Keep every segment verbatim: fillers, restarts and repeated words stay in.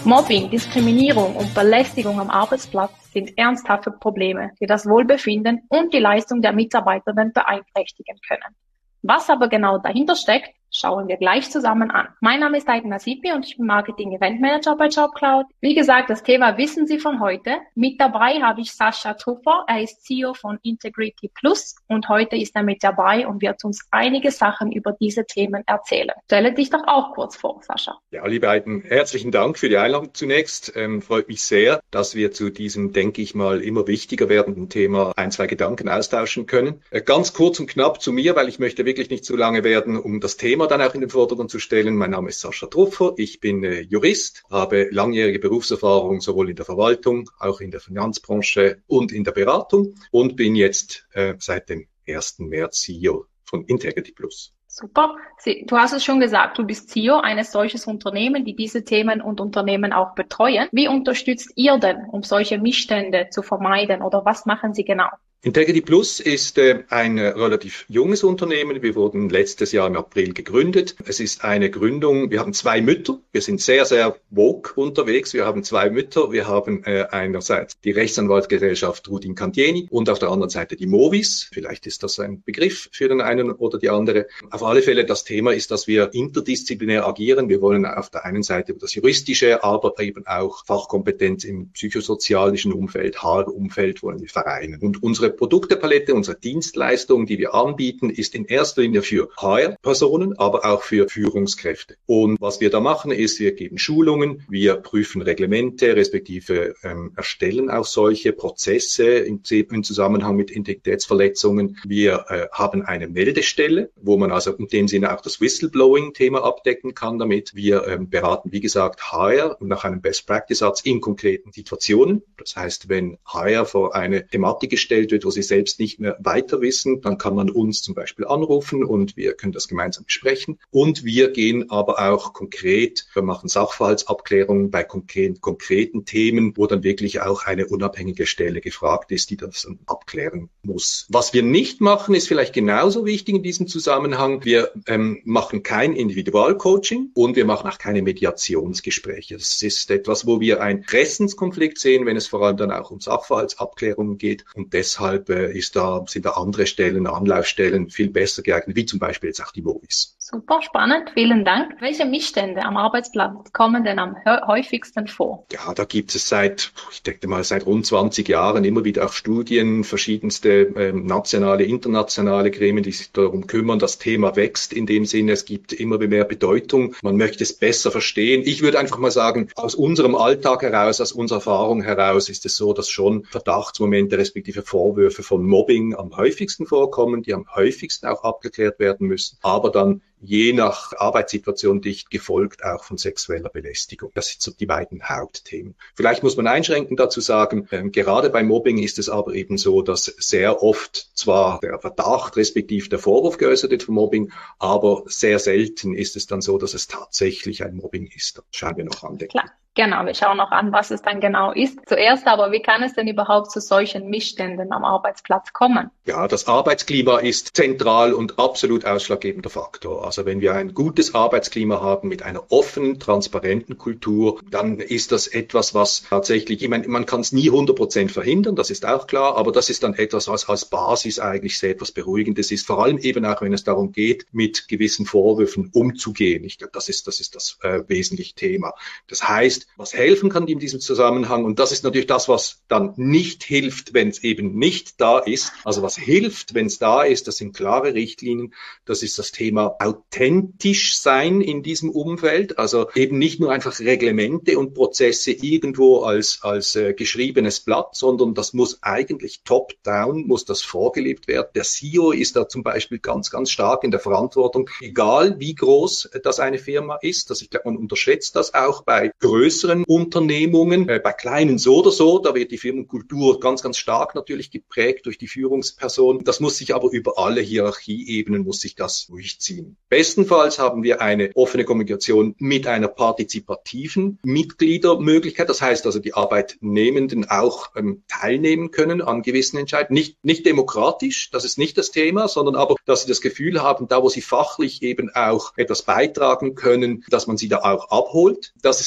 Mobbing, Diskriminierung und Belästigung am Arbeitsplatz sind ernsthafte Probleme, die das Wohlbefinden und die Leistung der Mitarbeitenden beeinträchtigen können. Was aber genau dahinter steckt, schauen wir gleich zusammen an. Mein Name ist Aiden Nasipi und ich bin Marketing-Event-Manager bei JobCloud. Wie gesagt, das Thema wissen Sie von heute. Mit dabei habe ich Sascha Truffer. Er ist C E O von Integrity Plus und heute ist er mit dabei und wird uns einige Sachen über diese Themen erzählen. Stelle dich doch auch kurz vor, Sascha. Ja, liebe Aiden, herzlichen Dank für die Einladung zunächst. Ähm, freut mich sehr, dass wir zu diesem, denke ich mal, immer wichtiger werdenden Thema ein, zwei Gedanken austauschen können. Äh, ganz kurz und knapp zu mir, weil ich möchte wirklich nicht zu lange werden, um das Thema dann auch in den Vordergrund zu stellen. Mein Name ist Sascha Truffer, ich bin äh, Jurist, habe langjährige Berufserfahrung sowohl in der Verwaltung, auch in der Finanzbranche und in der Beratung und bin jetzt äh, seit dem ersten März C E O von Integrity Plus. Super. Sie, du hast es schon gesagt, du bist C E O eines solches Unternehmens, die diese Themen und Unternehmen auch betreuen. Wie unterstützt ihr denn, um solche Missstände zu vermeiden oder was machen Sie genau? Integrity Plus ist äh, ein äh, relativ junges Unternehmen. Wir wurden letztes Jahr im April gegründet. Es ist eine Gründung, wir haben zwei Mütter. Wir sind sehr, sehr woke unterwegs. Wir haben zwei Mütter. Wir haben äh, einerseits die Rechtsanwaltsgesellschaft Rudin Cantieni und auf der anderen Seite die Movis. Vielleicht ist das ein Begriff für den einen oder die andere. Auf alle Fälle, das Thema ist, dass wir interdisziplinär agieren. Wir wollen auf der einen Seite das Juristische, aber eben auch Fachkompetenz im psychosozialischen Umfeld, H R-Umfeld wollen wir vereinen. Und unsere Produktepalette, unsere Dienstleistung, die wir anbieten, ist in erster Linie für H R-Personen, aber auch für Führungskräfte. Und was wir da machen, ist, wir geben Schulungen, wir prüfen Reglemente, respektive ähm, erstellen auch solche Prozesse im, im Zusammenhang mit Integritätsverletzungen. Wir äh, haben eine Meldestelle, wo man also in dem Sinne auch das Whistleblowing-Thema abdecken kann damit. Wir ähm, beraten, wie gesagt, H R nach einem Best-Practice-Satz in konkreten Situationen. Das heißt, wenn H R vor eine Thematik gestellt wird, wo sie selbst nicht mehr weiter wissen, dann kann man uns zum Beispiel anrufen und wir können das gemeinsam besprechen. Und wir gehen aber auch konkret, wir machen Sachverhaltsabklärungen bei konkreten, konkreten Themen, wo dann wirklich auch eine unabhängige Stelle gefragt ist, die das dann abklären muss. Was wir nicht machen, ist vielleicht genauso wichtig in diesem Zusammenhang. Wir ähm, machen kein Individualcoaching und wir machen auch keine Mediationsgespräche. Das ist etwas, wo wir einen Interessenskonflikt sehen, wenn es vor allem dann auch um Sachverhaltsabklärungen geht und deshalb ist da, sind da andere Stellen, Anlaufstellen viel besser geeignet, wie zum Beispiel jetzt auch die Movis. Super spannend, vielen Dank. Welche Missstände am Arbeitsplatz kommen denn am häufigsten vor? Ja, da gibt es seit, ich denke mal, seit rund zwanzig Jahren immer wieder auch Studien, verschiedenste ähm, nationale, internationale Gremien, die sich darum kümmern. Das Thema wächst in dem Sinne, es gibt immer mehr Bedeutung. Man möchte es besser verstehen. Ich würde einfach mal sagen, aus unserem Alltag heraus, aus unserer Erfahrung heraus ist es so, dass schon Verdachtsmomente respektive Vorwürfe von Mobbing am häufigsten vorkommen, die am häufigsten auch abgeklärt werden müssen, aber dann je nach Arbeitssituation dicht gefolgt auch von sexueller Belästigung. Das sind so die beiden Hauptthemen. Vielleicht muss man einschränkend dazu sagen, ähm, gerade bei Mobbing ist es aber eben so, dass sehr oft zwar der Verdacht respektive der Vorwurf geäußert wird von Mobbing, aber sehr selten ist es dann so, dass es tatsächlich ein Mobbing ist. Das schauen wir noch an. Klar. Genau, wir schauen noch an, was es dann genau ist. Zuerst aber, wie kann es denn überhaupt zu solchen Missständen am Arbeitsplatz kommen? Ja, das Arbeitsklima ist zentral und absolut ausschlaggebender Faktor. Also wenn wir ein gutes Arbeitsklima haben mit einer offenen, transparenten Kultur, dann ist das etwas, was tatsächlich, ich meine, man kann es nie hundert Prozent verhindern, das ist auch klar, aber das ist dann etwas, was als Basis eigentlich sehr etwas Beruhigendes ist, vor allem eben auch, wenn es darum geht, mit gewissen Vorwürfen umzugehen. Ich glaube, das ist das, ist das äh, wesentliche Thema. Das heißt, was helfen kann in diesem Zusammenhang, und das ist natürlich das, was dann nicht hilft, wenn es eben nicht da ist. Also was hilft, wenn es da ist, das sind klare Richtlinien, das ist das Thema authentisch sein in diesem Umfeld, also eben nicht nur einfach Reglemente und Prozesse irgendwo als als äh, geschriebenes Blatt, sondern das muss eigentlich top-down, muss das vorgelebt werden. Der C E O ist da zum Beispiel ganz, ganz stark in der Verantwortung, egal wie groß das eine Firma ist. Das, ich glaube, man unterschätzt das auch bei größeren Unternehmungen, äh, bei kleinen so oder so, da wird die Firmenkultur ganz, ganz stark natürlich geprägt durch die Führungsperson. Das muss sich aber über alle Hierarchieebenen, muss sich das durchziehen. Bestenfalls haben wir eine offene Kommunikation mit einer partizipativen Mitgliedermöglichkeit. Das heißt also, die Arbeitnehmenden auch ähm, teilnehmen können an gewissen Entscheidungen. Nicht, nicht demokratisch, das ist nicht das Thema, sondern aber, dass sie das Gefühl haben, da wo sie fachlich eben auch etwas beitragen können, dass man sie da auch abholt. Das ist, glaube ich, sehr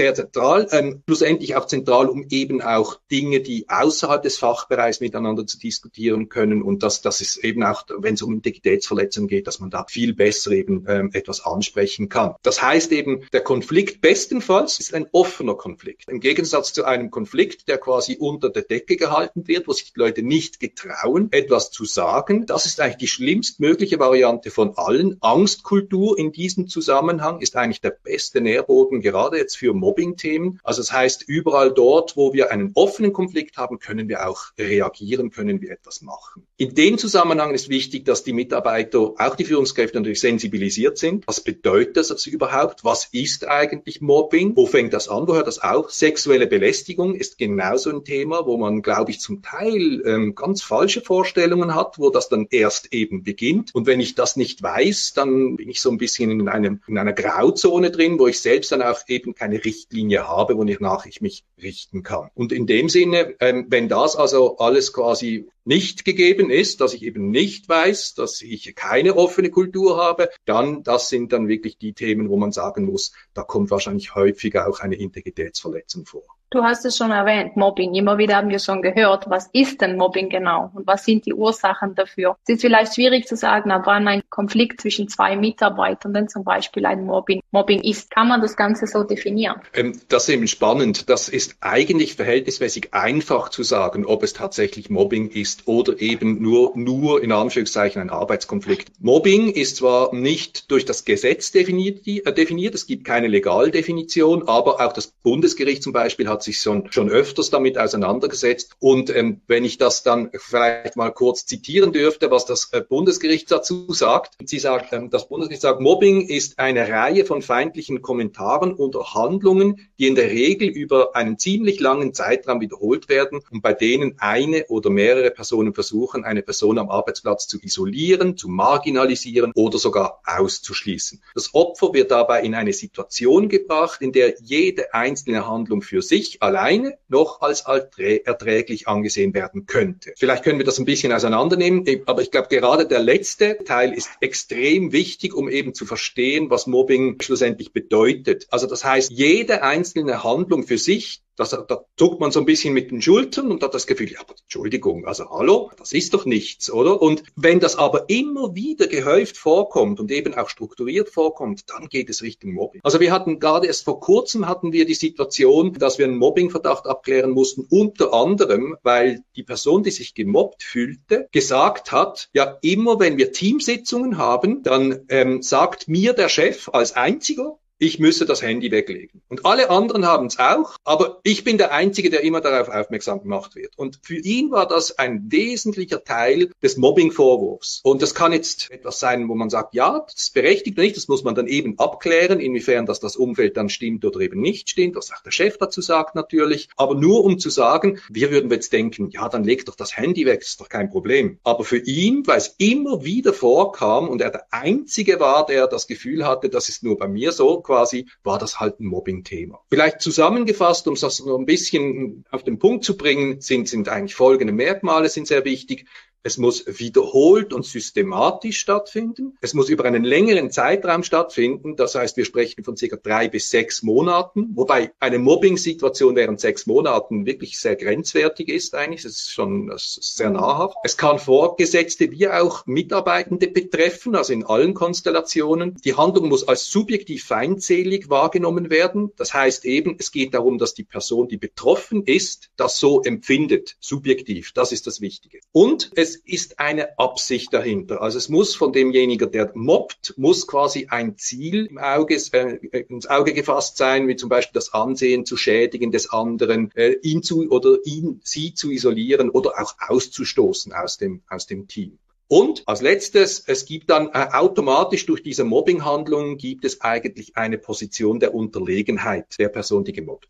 sehr zentral, ähm, schlussendlich auch zentral, um eben auch Dinge, die außerhalb des Fachbereichs miteinander zu diskutieren können und dass das ist eben auch, wenn es um Integritätsverletzungen geht, dass man da viel besser eben ähm, etwas ansprechen kann. Das heißt eben, der Konflikt bestenfalls ist ein offener Konflikt. Im Gegensatz zu einem Konflikt, der quasi unter der Decke gehalten wird, wo sich die Leute nicht getrauen, etwas zu sagen. Das ist eigentlich die schlimmstmögliche Variante von allen. Angstkultur in diesem Zusammenhang ist eigentlich der beste Nährboden, gerade jetzt für Mobbing-Themen. Also das heißt, überall dort, wo wir einen offenen Konflikt haben, können wir auch reagieren, können wir etwas machen. In dem Zusammenhang ist wichtig, dass die Mitarbeiter, auch die Führungskräfte natürlich sensibilisiert sind. Was bedeutet das überhaupt? Was ist eigentlich Mobbing? Wo fängt das an? Wo hört das auf? Sexuelle Belästigung ist genauso ein Thema, wo man, glaube ich, zum Teil ähm, ganz falsche Vorstellungen hat, wo das dann erst eben beginnt. Und wenn ich das nicht weiß, dann bin ich so ein bisschen in einem in einer Grauzone drin, wo ich selbst dann auch eben keine Richtlinie habe, wonach ich mich richten kann. Und in dem Sinne, ähm, wenn das also alles quasi nicht gegeben ist, dass ich eben nicht weiß, dass ich keine offene Kultur habe, dann, das sind dann wirklich die Themen, wo man sagen muss, da kommt wahrscheinlich häufiger auch eine Integritätsverletzung vor. Du hast es schon erwähnt, Mobbing. Immer wieder haben wir schon gehört, was ist denn Mobbing genau und was sind die Ursachen dafür? Es ist vielleicht schwierig zu sagen, ab wann ein Konflikt zwischen zwei Mitarbeitenden zum Beispiel ein Mobbing, Mobbing ist. Kann man das Ganze so definieren? Ähm, das ist eben spannend. Das ist eigentlich verhältnismäßig einfach zu sagen, ob es tatsächlich Mobbing ist oder eben nur, nur in Anführungszeichen ein Arbeitskonflikt. Mobbing ist zwar nicht durch das Gesetz definiert, äh, definiert, es gibt keine Legaldefinition, aber auch das Bundesgericht zum Beispiel hat sich schon, schon öfters damit auseinandergesetzt. Und ähm, wenn ich das dann vielleicht mal kurz zitieren dürfte, was das äh, Bundesgericht dazu sagt. Sie sagt, ähm, das Bundesgericht sagt, Mobbing ist eine Reihe von feindlichen Kommentaren oder Handlungen, die in der Regel über einen ziemlich langen Zeitraum wiederholt werden und bei denen eine oder mehrere Personen versuchen, eine Person am Arbeitsplatz zu isolieren, zu marginalisieren oder sogar auszuschließen. Das Opfer wird dabei in eine Situation gebracht, in der jede einzelne Handlung für sich alleine noch als erträglich angesehen werden könnte. Vielleicht können wir das ein bisschen auseinandernehmen, aber ich glaube, gerade der letzte Teil ist extrem wichtig, um eben zu verstehen, was Mobbing schlussendlich bedeutet. Also das heißt, jede einzelne Handlung für sich, Das, da zuckt man so ein bisschen mit den Schultern und hat das Gefühl, ja, aber Entschuldigung, also hallo, das ist doch nichts, oder? Und wenn das aber immer wieder gehäuft vorkommt und eben auch strukturiert vorkommt, dann geht es Richtung Mobbing. Also wir hatten gerade erst vor kurzem hatten wir die Situation, dass wir einen Mobbingverdacht abklären mussten, unter anderem, weil die Person, die sich gemobbt fühlte, gesagt hat, ja, immer wenn wir Teamsitzungen haben, dann ähm, sagt mir der Chef als einziger, ich müsse das Handy weglegen. Und alle anderen haben es auch, aber ich bin der Einzige, der immer darauf aufmerksam gemacht wird. Und für ihn war das ein wesentlicher Teil des Mobbing-Vorwurfs. Und das kann jetzt etwas sein, wo man sagt, ja, das ist berechtigt oder nicht, das muss man dann eben abklären, inwiefern dass das Umfeld dann stimmt oder eben nicht stimmt, was auch der Chef dazu sagt natürlich. Aber nur um zu sagen, wir würden jetzt denken, ja, dann leg doch das Handy weg, das ist doch kein Problem. Aber für ihn, weil es immer wieder vorkam und er der Einzige war, der das Gefühl hatte, das ist nur bei mir so, quasi, war das halt ein Mobbing-Thema. Vielleicht zusammengefasst, um das noch ein bisschen auf den Punkt zu bringen, sind, sind eigentlich folgende Merkmale sind sehr wichtig. Es muss wiederholt und systematisch stattfinden. Es muss über einen längeren Zeitraum stattfinden. Das heißt, wir sprechen von circa drei bis sechs Monaten, wobei eine Mobbing-Situation während sechs Monaten wirklich sehr grenzwertig ist eigentlich. Das ist schon das ist sehr nahrhaft. Es kann Vorgesetzte wie auch Mitarbeitende betreffen, also in allen Konstellationen. Die Handlung muss als subjektiv feindselig wahrgenommen werden. Das heißt eben, es geht darum, dass die Person, die betroffen ist, das so empfindet, subjektiv. Das ist das Wichtige. Und es Es ist eine Absicht dahinter. Also es muss von demjenigen, der mobbt, muss quasi ein Ziel im Auge, äh, ins Auge gefasst sein, wie zum Beispiel das Ansehen zu schädigen des anderen, äh, ihn zu oder ihn, sie zu isolieren oder auch auszustoßen aus dem, aus dem Team. Und als letztes, es gibt dann äh, automatisch durch diese Mobbinghandlung gibt es eigentlich eine Position der Unterlegenheit der Person, die gemobbt wird.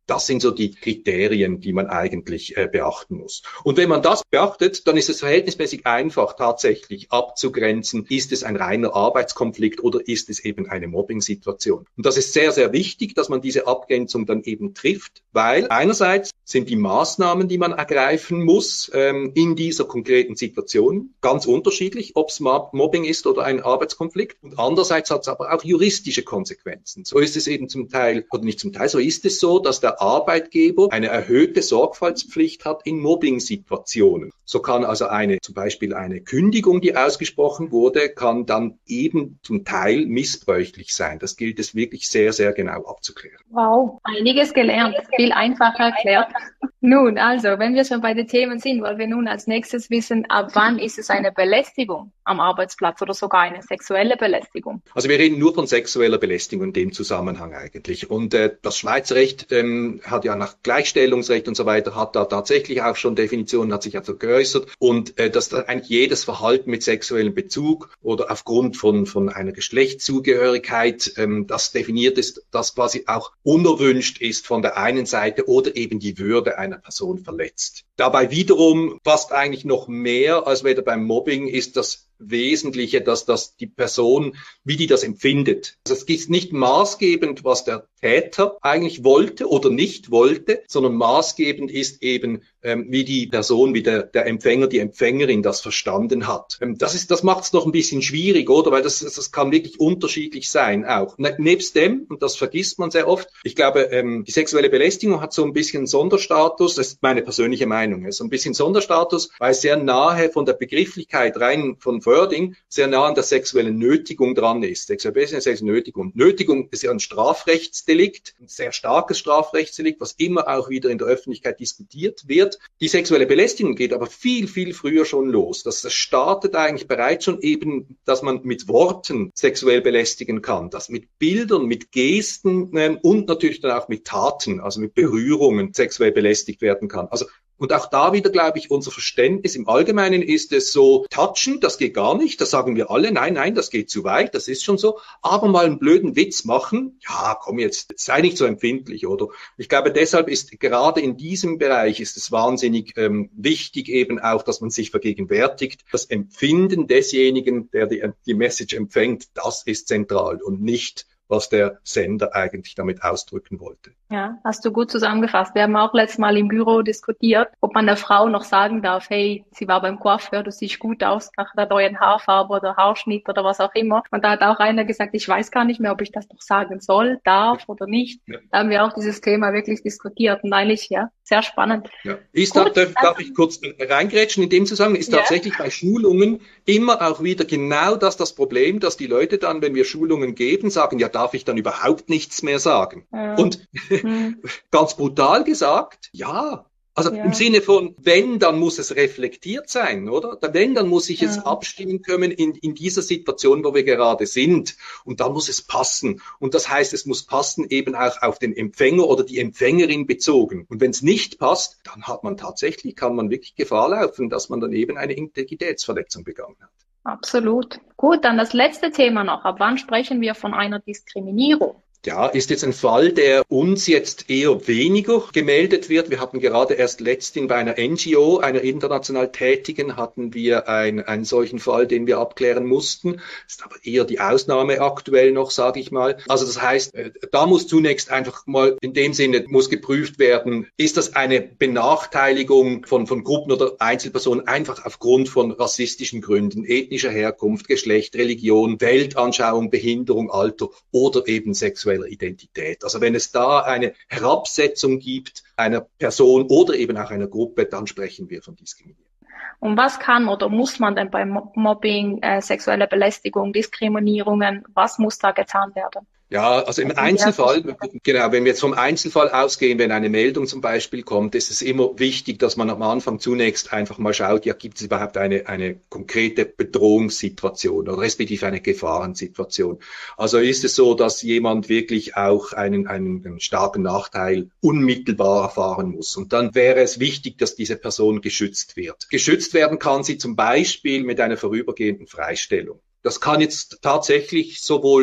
Das sind so die Kriterien, die man eigentlich äh, beachten muss. Und wenn man das beachtet, dann ist es verhältnismäßig einfach tatsächlich abzugrenzen, ist es ein reiner Arbeitskonflikt oder ist es eben eine Mobbing-Situation. Und das ist sehr, sehr wichtig, dass man diese Abgrenzung dann eben trifft, weil einerseits sind die Maßnahmen, die man ergreifen muss ähm, in dieser konkreten Situation, ganz unterschiedlich, ob es Mobbing ist oder ein Arbeitskonflikt. Und andererseits hat es aber auch juristische Konsequenzen. So ist es eben zum Teil, oder nicht zum Teil, so ist es so, dass der Arbeitgeber eine erhöhte Sorgfaltspflicht hat in Mobbing-Situationen. So kann also eine, zum Beispiel eine Kündigung, die ausgesprochen wurde, kann dann eben zum Teil missbräuchlich sein. Das gilt es wirklich sehr, sehr genau abzuklären. Wow, einiges gelernt, viel einfacher erklärt. Nun, also, wenn wir schon bei den Themen sind, wollen wir nun als nächstes wissen, ab wann ist es eine Belästigung am Arbeitsplatz oder sogar eine sexuelle Belästigung? Also wir reden nur von sexueller Belästigung in dem Zusammenhang eigentlich. Und äh, das Schweizer Recht ähm, hat ja nach Gleichstellungsrecht und so weiter, hat da tatsächlich auch schon Definitionen, hat sich also geäußert. Und äh, dass da eigentlich jedes Verhalten mit sexuellem Bezug oder aufgrund von von einer Geschlechtszugehörigkeit, ähm, das definiert ist, das quasi auch unerwünscht ist von der einen Seite oder eben die Würde einer Person verletzt. Dabei wiederum fast eigentlich noch mehr als weder beim Mobbing ist das Wesentliche, dass das die Person, wie die das empfindet. Also es ist nicht maßgebend, was der Täter eigentlich wollte oder nicht wollte, sondern maßgebend ist eben, ähm, wie die Person, wie der, der Empfänger, die Empfängerin das verstanden hat. Ähm, das ist, das macht es noch ein bisschen schwierig, oder? Weil das, das kann wirklich unterschiedlich sein auch. Ne, nebst dem, und das vergisst man sehr oft, ich glaube, ähm, die sexuelle Belästigung hat so ein bisschen Sonderstatus, das ist meine persönliche Meinung, so ein bisschen Sonderstatus, weil sehr nahe von der Begrifflichkeit rein von Wording sehr nah an der sexuellen Nötigung dran ist. Sexuelle Belästigung, sexuelle Nötigung. Nötigung ist ja ein Strafrechtsdelikt, ein sehr starkes Strafrechtsdelikt, was immer auch wieder in der Öffentlichkeit diskutiert wird. Die sexuelle Belästigung geht aber viel, viel früher schon los. Das, das startet eigentlich bereits schon eben, dass man mit Worten sexuell belästigen kann, dass mit Bildern, mit Gesten ähm, und natürlich dann auch mit Taten, also mit Berührungen sexuell belästigt werden kann. Also und auch da wieder, glaube ich, unser Verständnis im Allgemeinen ist es so, touchen, das geht gar nicht, das sagen wir alle, nein, nein, das geht zu weit, das ist schon so, aber mal einen blöden Witz machen, ja, komm jetzt, sei nicht so empfindlich, oder? Ich glaube, deshalb ist gerade in diesem Bereich ist es wahnsinnig ähm, wichtig eben auch, dass man sich vergegenwärtigt, das Empfinden desjenigen, der die, die Message empfängt, das ist zentral und nicht, was der Sender eigentlich damit ausdrücken wollte. Ja, hast du gut zusammengefasst. Wir haben auch letztes Mal im Büro diskutiert, ob man der Frau noch sagen darf, hey, sie war beim Coiffeur, du siehst gut aus nach der neuen Haarfarbe oder Haarschnitt oder was auch immer. Und da hat auch einer gesagt, ich weiß gar nicht mehr, ob ich das noch sagen soll, darf oder nicht. Ja. Da haben wir auch dieses Thema wirklich diskutiert und eigentlich, ja, sehr spannend. Ja. Ist da, darf, darf ich kurz reingrätschen in dem Zusammenhang, ist ja. tatsächlich bei Schulungen immer auch wieder genau das das Problem, dass die Leute dann, wenn wir Schulungen geben, sagen, ja, darf ich dann überhaupt nichts mehr sagen? Ja. Und hm. ganz brutal gesagt, ja. Also ja. im Sinne von, wenn, dann muss es reflektiert sein, oder? Wenn, dann muss ich es ja. abstimmen können in, in dieser Situation, wo wir gerade sind. Und dann muss es passen. Und das heißt, es muss passen eben auch auf den Empfänger oder die Empfängerin bezogen. Und wenn es nicht passt, dann hat man tatsächlich, kann man wirklich Gefahr laufen, dass man dann eben eine Integritätsverletzung begangen hat. Absolut. Gut, dann das letzte Thema noch. Ab wann sprechen wir von einer Diskriminierung? Ja, ist jetzt ein Fall, der uns jetzt eher weniger gemeldet wird. Wir hatten gerade erst letztens bei einer N G O, einer international Tätigen, hatten wir ein, einen solchen Fall, den wir abklären mussten. Ist aber eher die Ausnahme aktuell noch, sage ich mal. Also das heißt, da muss zunächst einfach mal in dem Sinne muss geprüft werden, ist das eine Benachteiligung von, von Gruppen oder Einzelpersonen einfach aufgrund von rassistischen Gründen, ethnischer Herkunft, Geschlecht, Religion, Weltanschauung, Behinderung, Alter oder eben sexuell Identität. Also wenn es da eine Herabsetzung gibt einer Person oder eben auch einer Gruppe, dann sprechen wir von Diskriminierung. Und was kann oder muss man denn beim Mobbing, äh, sexuelle Belästigung, Diskriminierungen, was muss da getan werden? Ja, also im Einzelfall, genau, wenn wir jetzt vom Einzelfall ausgehen, wenn eine Meldung zum Beispiel kommt, ist es immer wichtig, dass man am Anfang zunächst einfach mal schaut, ja, gibt es überhaupt eine, eine konkrete Bedrohungssituation oder respektive eine Gefahrensituation. Also ist es so, dass jemand wirklich auch einen, einen, einen starken Nachteil unmittelbar erfahren muss. Und dann wäre es wichtig, dass diese Person geschützt wird. Geschützt werden kann sie zum Beispiel mit einer vorübergehenden Freistellung. Das kann jetzt tatsächlich sowohl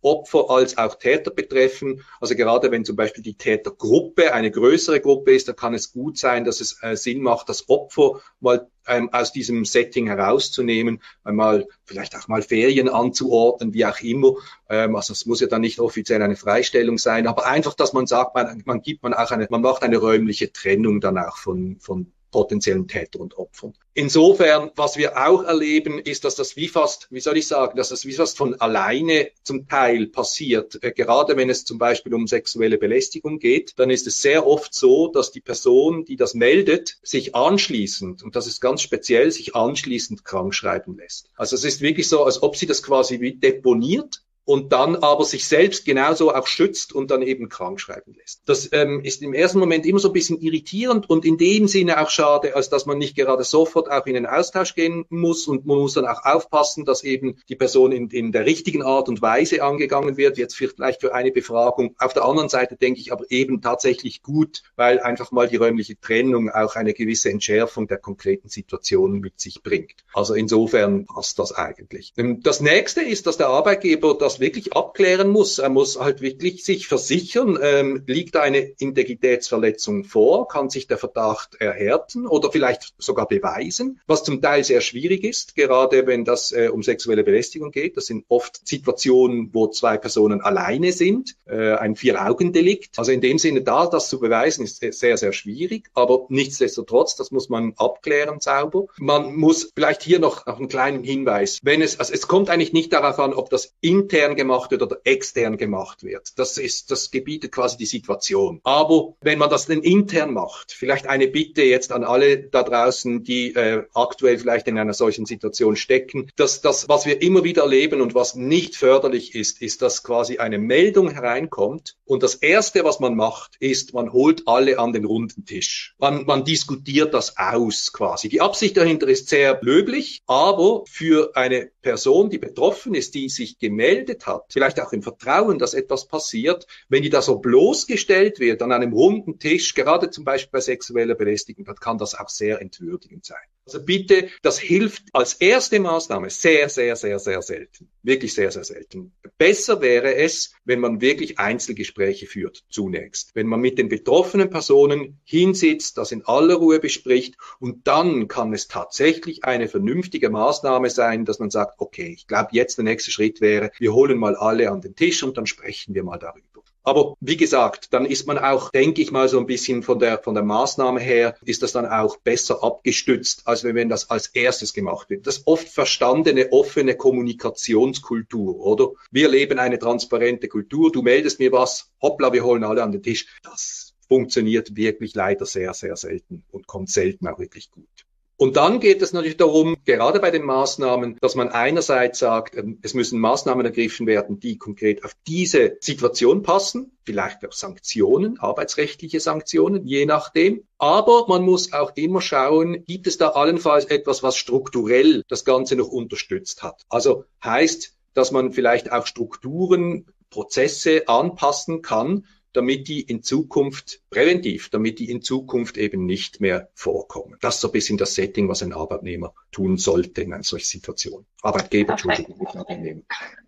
Opfer als auch Täter betreffen. Also gerade wenn zum Beispiel die Tätergruppe eine größere Gruppe ist, dann kann es gut sein, dass es äh, Sinn macht, das Opfer mal ähm, aus diesem Setting herauszunehmen, einmal vielleicht auch mal Ferien anzuordnen, wie auch immer. Ähm, also es muss ja dann nicht offiziell eine Freistellung sein, aber einfach, dass man sagt, man, man gibt man auch eine, man macht eine räumliche Trennung dann auch von von potenziellen Täter und Opfern. Insofern, was wir auch erleben, ist, dass das wie fast, wie soll ich sagen, dass das wie fast von alleine zum Teil passiert. Äh, gerade wenn es zum Beispiel um sexuelle Belästigung geht, dann ist es sehr oft so, dass die Person, die das meldet, sich anschließend, und das ist ganz speziell, sich anschließend krank schreiben lässt. Also es ist wirklich so, als ob sie das quasi wie deponiert und dann aber sich selbst genauso auch schützt und dann eben krank schreiben lässt. Das ähm, ist im ersten Moment immer so ein bisschen irritierend und in dem Sinne auch schade, als dass man nicht gerade sofort auch in den Austausch gehen muss und man muss dann auch aufpassen, dass eben die Person in, in der richtigen Art und Weise angegangen wird, jetzt vielleicht für eine Befragung. Auf der anderen Seite denke ich aber eben tatsächlich gut, weil einfach mal die räumliche Trennung auch eine gewisse Entschärfung der konkreten Situation mit sich bringt. Also insofern passt das eigentlich. Das nächste ist, dass der Arbeitgeber das wirklich abklären muss. Er muss halt wirklich sich versichern, ähm, liegt eine Integritätsverletzung vor, kann sich der Verdacht erhärten oder vielleicht sogar beweisen, was zum Teil sehr schwierig ist, gerade wenn das äh, um sexuelle Belästigung geht. Das sind oft Situationen, wo zwei Personen alleine sind, äh, ein Vier-Augen-Delikt. Also in dem Sinne, da das zu beweisen, ist sehr, sehr schwierig, aber nichtsdestotrotz, das muss man abklären sauber. Man muss vielleicht hier noch, noch einen kleinen Hinweis, wenn es, also es kommt eigentlich nicht darauf an, ob das intern gemacht wird oder extern gemacht wird. Das ist, das gebietet quasi die Situation. Aber wenn man das denn intern macht, vielleicht eine Bitte jetzt an alle da draußen, die äh, aktuell vielleicht in einer solchen Situation stecken, dass das, was wir immer wieder erleben und was nicht förderlich ist, ist, dass quasi eine Meldung hereinkommt und das Erste, was man macht, ist, man holt alle an den runden Tisch. Man, man diskutiert das aus quasi. Die Absicht dahinter ist sehr löblich, aber für eine Person, die betroffen ist, die sich gemeldet hat, vielleicht auch im Vertrauen, dass etwas passiert, wenn die da so bloßgestellt wird an einem runden Tisch, gerade zum Beispiel bei sexueller Belästigung, dann kann das auch sehr entwürdigend sein. Also bitte, das hilft als erste Maßnahme sehr, sehr, sehr, sehr selten. Wirklich sehr, sehr selten. Besser wäre es, wenn man wirklich Einzelgespräche führt, zunächst. Wenn man mit den betroffenen Personen hinsitzt, das in aller Ruhe bespricht und dann kann es tatsächlich eine vernünftige Maßnahme sein, dass man sagt, okay, ich glaube jetzt der nächste Schritt wäre, wir holen mal alle an den Tisch und dann sprechen wir mal darüber. Aber wie gesagt, dann ist man auch, denke ich mal, so ein bisschen von der von der Maßnahme her, ist das dann auch besser abgestützt, als wenn das als erstes gemacht wird. Das oft verstandene, offene Kommunikationskultur, oder? Wir leben eine transparente Kultur, du meldest mir was, hoppla, wir holen alle an den Tisch. Das funktioniert wirklich leider sehr, sehr selten und kommt selten auch wirklich gut. Und dann geht es natürlich darum, gerade bei den Maßnahmen, dass man einerseits sagt, es müssen Maßnahmen ergriffen werden, die konkret auf diese Situation passen, vielleicht auch Sanktionen, arbeitsrechtliche Sanktionen, je nachdem. Aber man muss auch immer schauen, gibt es da allenfalls etwas, was strukturell das Ganze noch unterstützt hat. Also heißt, dass man vielleicht auch Strukturen, Prozesse anpassen kann, damit die in Zukunft präventiv, damit die in Zukunft eben nicht mehr vorkommen. Das ist so ein bisschen das Setting, was ein Arbeitnehmer tun sollte in einer solchen Situation. Arbeitgeber, Entschuldigung, nicht Arbeitnehmer.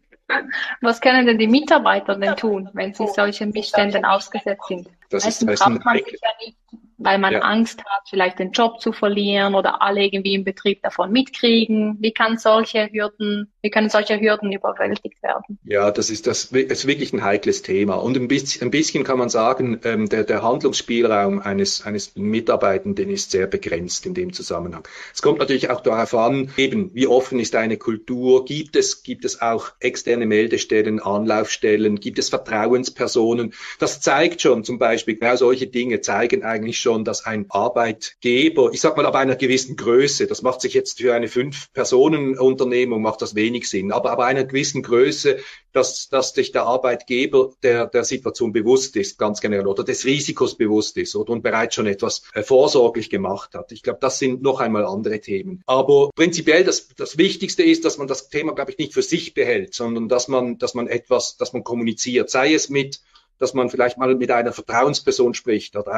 Was können denn die Mitarbeiter denn tun, wenn sie solchen Missständen ausgesetzt sind? Das ist, das traut man sich ja nicht, weil man ja. Angst hat, vielleicht den Job zu verlieren oder alle irgendwie im Betrieb davon mitkriegen. Wie kann solche Hürden, wie können solche Hürden überwältigt werden? Ja, das ist das, das ist wirklich ein heikles Thema. Und ein bisschen, ein bisschen kann man sagen, ähm, der, der Handlungsspielraum eines, eines Mitarbeitenden ist sehr begrenzt in dem Zusammenhang. Es kommt natürlich auch darauf an, eben, wie offen ist eine Kultur? Gibt es, gibt es auch externe Meldestellen, Anlaufstellen? Gibt es Vertrauenspersonen? Das zeigt schon zum Beispiel, genau solche Dinge zeigen eigentlich schon, dass ein Arbeitgeber, ich sag mal ab einer gewissen Größe, das macht sich jetzt für eine Fünf-Personen-Unternehmung, macht das wenig Sinn, aber ab einer gewissen Größe, dass, dass sich der Arbeitgeber der, der Situation bewusst ist, ganz generell, oder des Risikos bewusst ist, oder und bereits schon etwas äh, vorsorglich gemacht hat. Ich glaube, das sind noch einmal andere Themen. Aber prinzipiell das, das Wichtigste ist, dass man das Thema, glaube ich, nicht für sich behält, sondern dass man, dass man etwas, dass man kommuniziert, sei es mit, dass man vielleicht mal mit einer Vertrauensperson spricht oder einer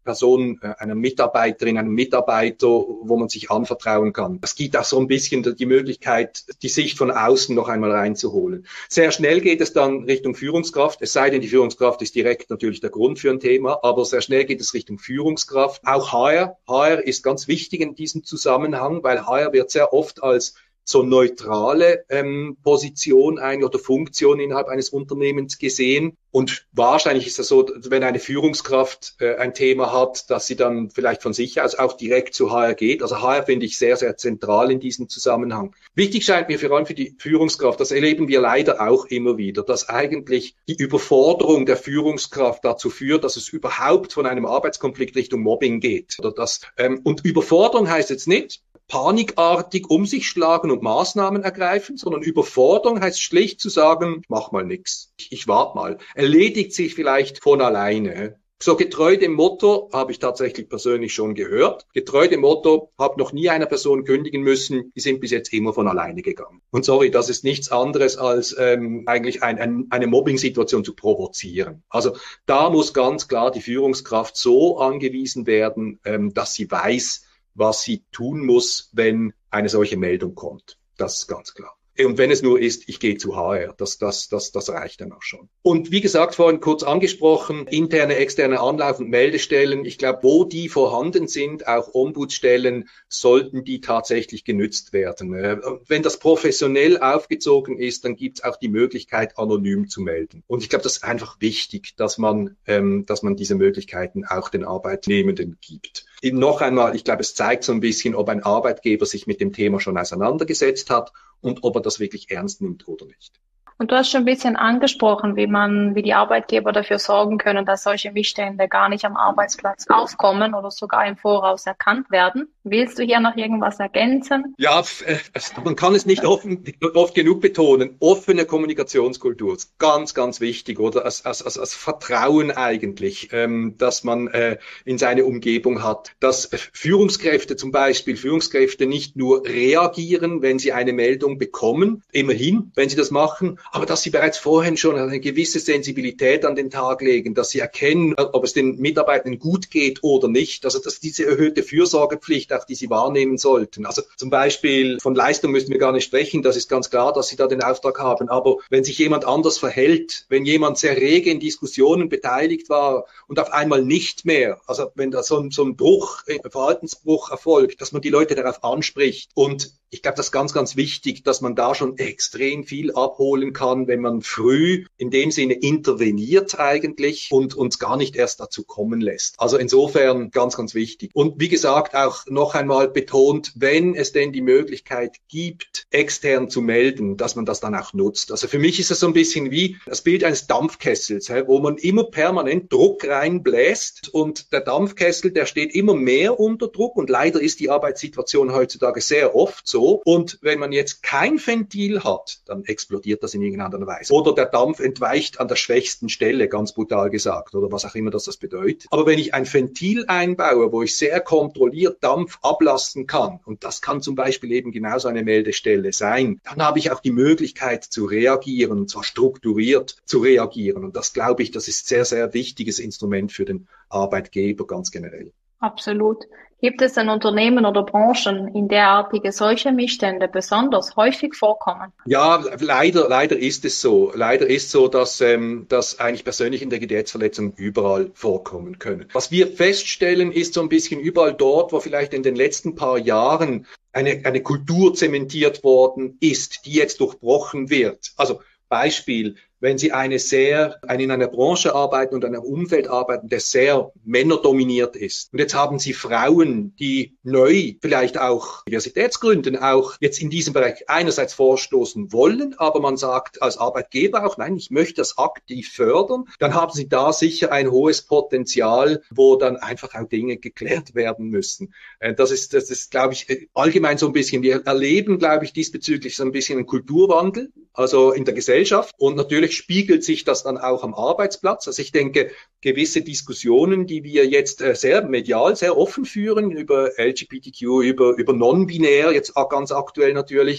Person, einer Mitarbeiterin, einem Mitarbeiter, wo man sich anvertrauen kann. Es gibt auch so ein bisschen die Möglichkeit, die Sicht von außen noch einmal reinzuholen. Sehr schnell geht es dann Richtung Führungskraft, es sei denn, die Führungskraft ist direkt natürlich der Grund für ein Thema, aber sehr schnell geht es Richtung Führungskraft. Auch H R. H R ist ganz wichtig in diesem Zusammenhang, weil H R wird sehr oft als so neutrale ähm, Position ein oder Funktion innerhalb eines Unternehmens gesehen. Und wahrscheinlich ist es so, wenn eine Führungskraft äh, ein Thema hat, dass sie dann vielleicht von sich aus auch direkt zu H R geht. Also H R finde ich sehr, sehr zentral in diesem Zusammenhang. Wichtig scheint mir vor allem für die Führungskraft, das erleben wir leider auch immer wieder, dass eigentlich die Überforderung der Führungskraft dazu führt, dass es überhaupt von einem Arbeitskonflikt Richtung Mobbing geht. Oder das, ähm, und Überforderung heißt jetzt nicht, panikartig um sich schlagen und Maßnahmen ergreifen, sondern Überforderung heißt schlicht zu sagen, ich mach mal nix, ich, ich warte mal, erledigt sich vielleicht von alleine. So getreu dem Motto, habe ich tatsächlich persönlich schon gehört, getreu dem Motto, habe noch nie einer Person kündigen müssen, die sind bis jetzt immer von alleine gegangen. Und sorry, das ist nichts anderes als ähm, eigentlich ein, ein, eine Mobbing-Situation zu provozieren. Also da muss ganz klar die Führungskraft so angewiesen werden, ähm, dass sie weiß, was sie tun muss, wenn eine solche Meldung kommt. Das ist ganz klar. Und wenn es nur ist, ich gehe zu H R, das, das, das, das reicht dann auch schon. Und wie gesagt, vorhin kurz angesprochen, interne, externe Anlauf- und Meldestellen. Ich glaube, wo die vorhanden sind, auch Ombudsstellen, sollten die tatsächlich genützt werden. Wenn das professionell aufgezogen ist, dann gibt es auch die Möglichkeit, anonym zu melden. Und ich glaube, das ist einfach wichtig, dass man, ähm, dass man diese Möglichkeiten auch den Arbeitnehmenden gibt. Noch einmal, ich glaube, es zeigt so ein bisschen, ob ein Arbeitgeber sich mit dem Thema schon auseinandergesetzt hat und ob er das wirklich ernst nimmt oder nicht. Und du hast schon ein bisschen angesprochen, wie man, wie die Arbeitgeber dafür sorgen können, dass solche Missstände gar nicht am Arbeitsplatz aufkommen oder sogar im Voraus erkannt werden. Willst du hier noch irgendwas ergänzen? Ja, man kann es nicht offen, oft genug betonen. Offene Kommunikationskultur ist ganz, ganz wichtig, oder als, als, als, als Vertrauen eigentlich, ähm, dass man äh, in seine Umgebung hat. Dass Führungskräfte zum Beispiel, Führungskräfte nicht nur reagieren, wenn sie eine Meldung bekommen, immerhin, wenn sie das machen, aber dass sie bereits vorhin schon eine gewisse Sensibilität an den Tag legen, dass sie erkennen, ob es den Mitarbeitern gut geht oder nicht. Also dass diese erhöhte Fürsorgepflicht, auch die sie wahrnehmen sollten. Also zum Beispiel von Leistung müssen wir gar nicht sprechen, das ist ganz klar, dass sie da den Auftrag haben. Aber wenn sich jemand anders verhält, wenn jemand sehr rege in Diskussionen beteiligt war und auf einmal nicht mehr, also wenn da so ein, so ein Bruch, ein Verhaltensbruch erfolgt, dass man die Leute darauf anspricht. Und ich glaube, das ist ganz, ganz wichtig, dass man da schon extrem viel abholen kann, wenn man früh in dem Sinne interveniert eigentlich und uns gar nicht erst dazu kommen lässt. Also insofern ganz, ganz wichtig. Und wie gesagt, auch noch einmal betont, wenn es denn die Möglichkeit gibt, extern zu melden, dass man das dann auch nutzt. Also für mich ist es so ein bisschen wie das Bild eines Dampfkessels, wo man immer permanent Druck reinbläst und der Dampfkessel, der steht immer mehr unter Druck und leider ist die Arbeitssituation heutzutage sehr oft so. Und wenn man jetzt kein Ventil hat, dann explodiert das in irgendeiner Weise. Oder der Dampf entweicht an der schwächsten Stelle, ganz brutal gesagt, oder was auch immer das, das bedeutet. Aber wenn ich ein Ventil einbaue, wo ich sehr kontrolliert Dampf ablassen kann, und das kann zum Beispiel eben genauso eine Meldestelle sein, dann habe ich auch die Möglichkeit zu reagieren, und zwar strukturiert zu reagieren. Und das, glaube ich, das ist sehr, sehr wichtiges Instrument für den Arbeitgeber ganz generell. Absolut. Gibt es denn Unternehmen oder Branchen, in derartige solche Missstände besonders häufig vorkommen? Ja, leider, leider ist es so. Leider ist so, dass, ähm, dass eigentlich persönliche Integritätsverletzungen überall vorkommen können. Was wir feststellen, ist so ein bisschen überall dort, wo vielleicht in den letzten paar Jahren eine, eine Kultur zementiert worden ist, die jetzt durchbrochen wird. Also Beispiel, wenn Sie eine sehr, eine in einer Branche arbeiten und in einem Umfeld arbeiten, der sehr männerdominiert ist. Und jetzt haben Sie Frauen, die neu, vielleicht auch Diversitätsgründen, auch jetzt in diesem Bereich einerseits vorstoßen wollen, aber man sagt als Arbeitgeber auch, nein, ich möchte das aktiv fördern. Dann haben Sie da sicher ein hohes Potenzial, wo dann einfach auch Dinge geklärt werden müssen. Das ist, das ist, glaube ich, allgemein so ein bisschen, wir erleben, glaube ich, diesbezüglich so ein bisschen einen Kulturwandel, also in der Gesellschaft. Und natürlich spiegelt sich das dann auch am Arbeitsplatz. Also ich denke, gewisse Diskussionen, die wir jetzt äh, sehr medial, sehr offen führen, über L G B T Q, über, über non-binär, jetzt auch ganz aktuell natürlich,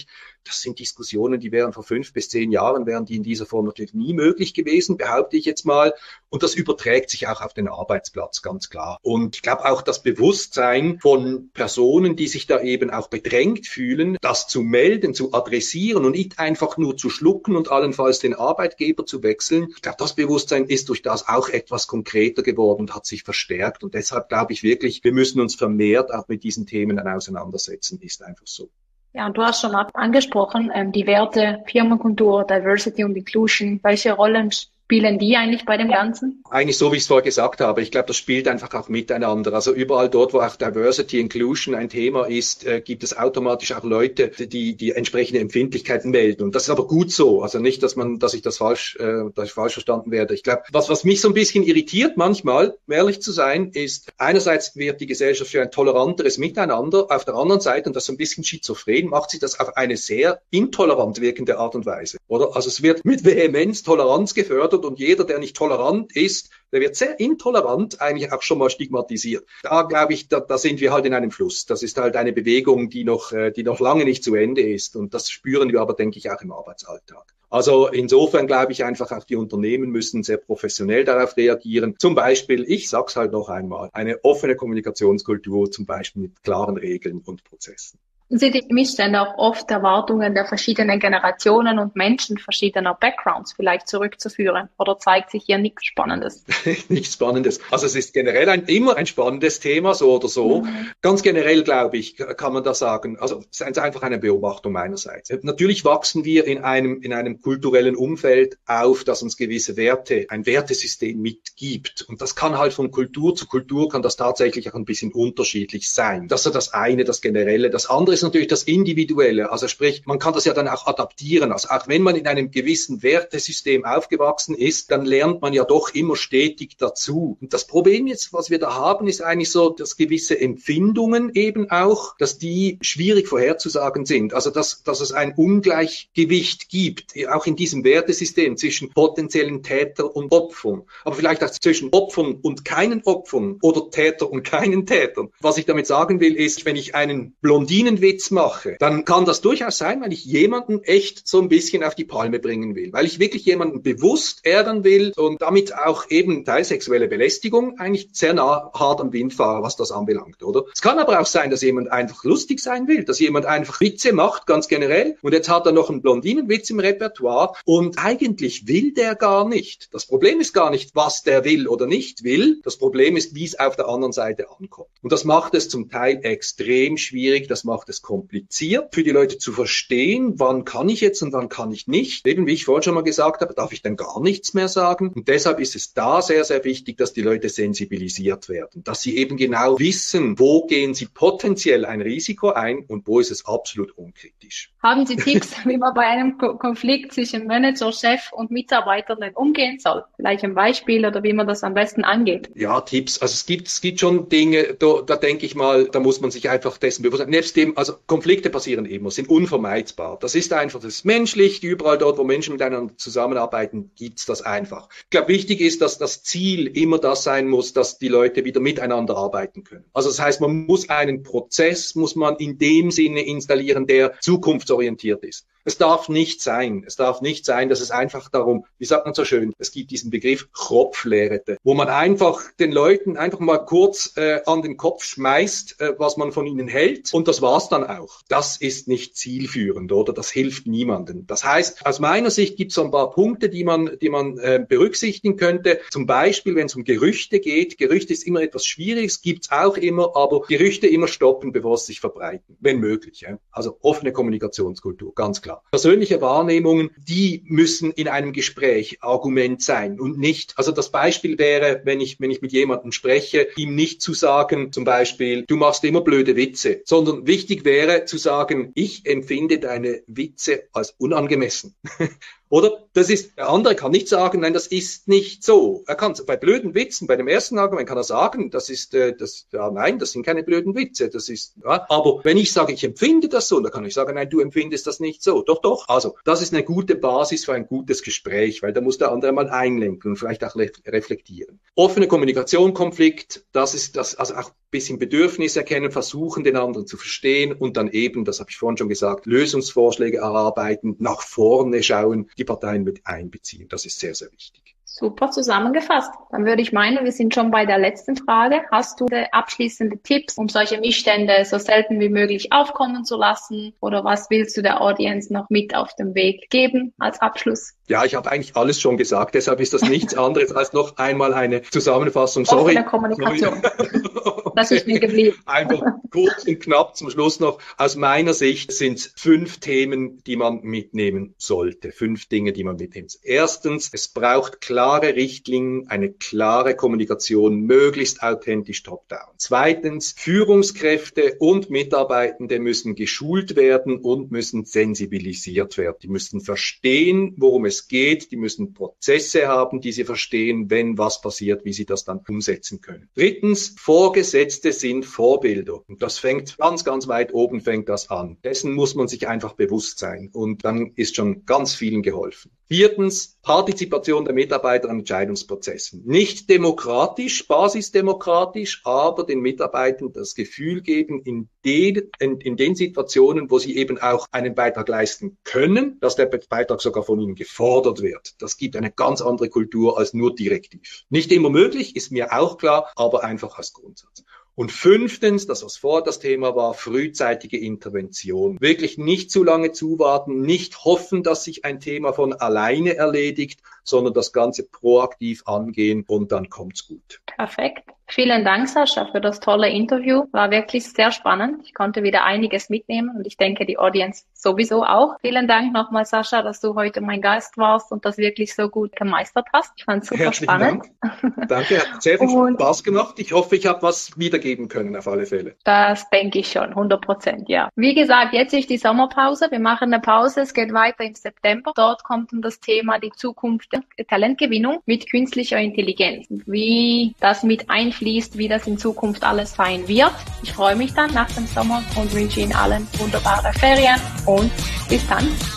Das sind Diskussionen, die wären vor fünf bis zehn Jahren, wären die in dieser Form natürlich nie möglich gewesen, behaupte ich jetzt mal. Und das überträgt sich auch auf den Arbeitsplatz, ganz klar. Und ich glaube auch das Bewusstsein von Personen, die sich da eben auch bedrängt fühlen, das zu melden, zu adressieren und nicht einfach nur zu schlucken und allenfalls den Arbeitgeber zu wechseln. Ich glaube, das Bewusstsein ist durch das auch etwas konkreter geworden und hat sich verstärkt. Und deshalb glaube ich wirklich, wir müssen uns vermehrt auch mit diesen Themen dann auseinandersetzen, ist einfach so. Ja, und du hast schon angesprochen, ähm, die Werte, Firmenkultur, Diversity und Inclusion. Welche Rollen spielen die eigentlich bei dem Ganzen? Eigentlich so, wie ich es vorher gesagt habe. Ich glaube, das spielt einfach auch miteinander. Also überall dort, wo auch Diversity, Inclusion ein Thema ist, äh, gibt es automatisch auch Leute, die die entsprechende Empfindlichkeiten melden. Und das ist aber gut so. Also nicht, dass man, dass ich das falsch, äh, dass ich falsch verstanden werde. Ich glaube, was was mich so ein bisschen irritiert manchmal, um ehrlich zu sein, ist, einerseits wird die Gesellschaft für ein toleranteres Miteinander. Auf der anderen Seite, und das ist so ein bisschen schizophren, macht sie das auf eine sehr intolerant wirkende Art und Weise. Oder? Also es wird mit Vehemenz Toleranz gefördert, und jeder, der nicht tolerant ist, der wird sehr intolerant eigentlich auch schon mal stigmatisiert. Da glaube ich, da, da sind wir halt in einem Fluss. Das ist halt eine Bewegung, die noch, die noch lange nicht zu Ende ist. Und das spüren wir aber, denke ich, auch im Arbeitsalltag. Also insofern glaube ich einfach, auch die Unternehmen müssen sehr professionell darauf reagieren. Zum Beispiel, ich sag's halt noch einmal, eine offene Kommunikationskultur, zum Beispiel mit klaren Regeln und Prozessen. Sind die Missstände auch oft Erwartungen der verschiedenen Generationen und Menschen verschiedener Backgrounds vielleicht zurückzuführen? Oder zeigt sich hier nichts Spannendes? Nichts Spannendes. Also es ist generell ein, immer ein spannendes Thema, so oder so. Mhm. Ganz generell, glaube ich, kann man da sagen, also es ist einfach eine Beobachtung meinerseits. Natürlich wachsen wir in einem, in einem kulturellen Umfeld auf, das uns gewisse Werte, ein Wertesystem mitgibt. Und das kann halt von Kultur zu Kultur, kann das tatsächlich auch ein bisschen unterschiedlich sein. Das ist das eine, das Generelle. Das andere ist natürlich das Individuelle. Also sprich, man kann das ja dann auch adaptieren. Also auch wenn man in einem gewissen Wertesystem aufgewachsen ist, dann lernt man ja doch immer stetig dazu. Und das Problem jetzt, was wir da haben, ist eigentlich so, dass gewisse Empfindungen eben auch, dass die schwierig vorherzusagen sind. Also dass, dass es ein Ungleichgewicht gibt, auch in diesem Wertesystem zwischen potenziellen Tätern und Opfern. Aber vielleicht auch zwischen Opfern und keinen Opfern oder Täter und keinen Tätern. Was ich damit sagen will, ist, wenn ich einen Blondinenwitz mache, dann kann das durchaus sein, weil ich jemanden echt so ein bisschen auf die Palme bringen will, weil ich wirklich jemanden bewusst ärgern will und damit auch eben teilsexuelle Belästigung eigentlich sehr nah hart am Wind fahre, was das anbelangt, oder? Es kann aber auch sein, dass jemand einfach lustig sein will, dass jemand einfach Witze macht, ganz generell, und jetzt hat er noch einen Blondinenwitz im Repertoire und eigentlich will der gar nicht. Das Problem ist gar nicht, was der will oder nicht will, das Problem ist, wie es auf der anderen Seite ankommt. Und das macht es zum Teil extrem schwierig, das macht es kompliziert für die Leute zu verstehen, wann kann ich jetzt und wann kann ich nicht. Eben wie ich vorhin schon mal gesagt habe, darf ich dann gar nichts mehr sagen. Und deshalb ist es da sehr, sehr wichtig, dass die Leute sensibilisiert werden, dass sie eben genau wissen, wo gehen sie potenziell ein Risiko ein und wo ist es absolut unkritisch. Haben Sie Tipps, wie man bei einem Konflikt zwischen Manager, Chef und Mitarbeitern denn umgehen soll? Vielleicht ein Beispiel oder wie man das am besten angeht? Ja, Tipps. Also es gibt, es gibt schon Dinge, da, da denke ich mal, da muss man sich einfach dessen bewusst sein. Nebst dem, also Konflikte passieren immer, sind unvermeidbar. Das ist einfach, das ist menschlich. Überall dort, wo Menschen miteinander zusammenarbeiten, gibt's das einfach. Ich glaube, wichtig ist, dass das Ziel immer das sein muss, dass die Leute wieder miteinander arbeiten können. Also das heißt, man muss einen Prozess, muss man in dem Sinne installieren, der zukunftsorientiert ist. Es darf nicht sein, es darf nicht sein, dass es einfach darum, wie sagt man so schön, es gibt diesen Begriff Kropflehrete, wo man einfach den Leuten einfach mal kurz äh, an den Kopf schmeißt, äh, was man von ihnen hält, und das war's dann auch. Das ist nicht zielführend, oder? Das hilft niemandem. Das heißt, aus meiner Sicht gibt es so ein paar Punkte, die man, die man äh, berücksichtigen könnte. Zum Beispiel, wenn es um Gerüchte geht. Gerüchte ist immer etwas Schwieriges, gibt's auch immer, aber Gerüchte immer stoppen, bevor sie sich verbreiten, wenn möglich. Ja? Also offene Kommunikationskultur, ganz klar. Persönliche Wahrnehmungen, die müssen in einem Gespräch Argument sein und nicht, also das Beispiel wäre, wenn ich, wenn ich mit jemandem spreche, ihm nicht zu sagen, zum Beispiel, du machst immer blöde Witze, sondern wichtig wäre zu sagen, ich empfinde deine Witze als unangemessen. Oder das ist, der andere kann nicht sagen, nein, das ist nicht so. Er kann bei blöden Witzen, bei dem ersten Argument kann er sagen, das ist, äh, das, ja, nein, das sind keine blöden Witze, das ist, ja. Aber wenn ich sage, ich empfinde das so, dann kann ich sagen, nein, du empfindest das nicht so. Doch, doch. Also, das ist eine gute Basis für ein gutes Gespräch, weil da muss der andere mal einlenken und vielleicht auch reflektieren. Offene Kommunikation, Konflikt, das ist das, also auch ein bisschen Bedürfnis erkennen, versuchen, den anderen zu verstehen und dann eben, das habe ich vorhin schon gesagt, Lösungsvorschläge erarbeiten, nach vorne schauen, die Parteien mit einbeziehen. Das ist sehr, sehr wichtig. Super zusammengefasst. Dann würde ich meinen, wir sind schon bei der letzten Frage. Hast du abschließende Tipps, um solche Missstände so selten wie möglich aufkommen zu lassen? Oder was willst du der Audience noch mit auf den Weg geben als Abschluss? Ja, ich habe eigentlich alles schon gesagt. Deshalb ist das nichts anderes als noch einmal eine Zusammenfassung. Sorry. Offene Kommunikation. Das ist mir geblieben. Einfach kurz und knapp zum Schluss noch. Aus meiner Sicht sind es fünf Themen, die man mitnehmen sollte. Fünf Dinge, die man mitnimmt. Erstens, es braucht klare Richtlinien, eine klare Kommunikation, möglichst authentisch top-down. Zweitens, Führungskräfte und Mitarbeitende müssen geschult werden und müssen sensibilisiert werden. Die müssen verstehen, worum es geht. Die müssen Prozesse haben, die sie verstehen, wenn was passiert, wie sie das dann umsetzen können. Drittens, Vorgesetzte sind Vorbilder. Und das fängt ganz, ganz weit oben fängt das an. Dessen muss man sich einfach bewusst sein. Und dann ist schon ganz vielen geholfen. Viertens, Partizipation der Mitarbeiter an Entscheidungsprozessen. Nicht demokratisch, basisdemokratisch, aber den Mitarbeitern das Gefühl geben, in den, in, in den Situationen, wo sie eben auch einen Beitrag leisten können, dass der Beitrag sogar von ihnen gefordert wird. Das gibt eine ganz andere Kultur als nur direktiv. Nicht immer möglich, ist mir auch klar, aber einfach als Grundsatz. Und fünftens, das was vorher das Thema war, frühzeitige Intervention. Wirklich nicht zu lange zuwarten, nicht hoffen, dass sich ein Thema von alleine erledigt, sondern das Ganze proaktiv angehen und dann kommt's gut. Perfekt. Vielen Dank, Sascha, für das tolle Interview. War wirklich sehr spannend. Ich konnte wieder einiges mitnehmen und ich denke, die Audience sowieso auch. Vielen Dank nochmal, Sascha, dass du heute mein Gast warst und das wirklich so gut gemeistert hast. Ich fand es super Herzlichen spannend. Dank. Danke, hat sehr viel und Spaß gemacht. Ich hoffe, ich habe was wiedergeben können auf alle Fälle. Das denke ich schon, hundert Prozent, ja. Wie gesagt, jetzt ist die Sommerpause. Wir machen eine Pause. Es geht weiter im September. Dort kommt um das Thema die Zukunft der Talentgewinnung mit künstlicher Intelligenz. Wie das mit einfließt, wie das in Zukunft alles sein wird. Ich freue mich dann nach dem Sommer und wünsche Ihnen allen wunderbare Ferien und bis dann.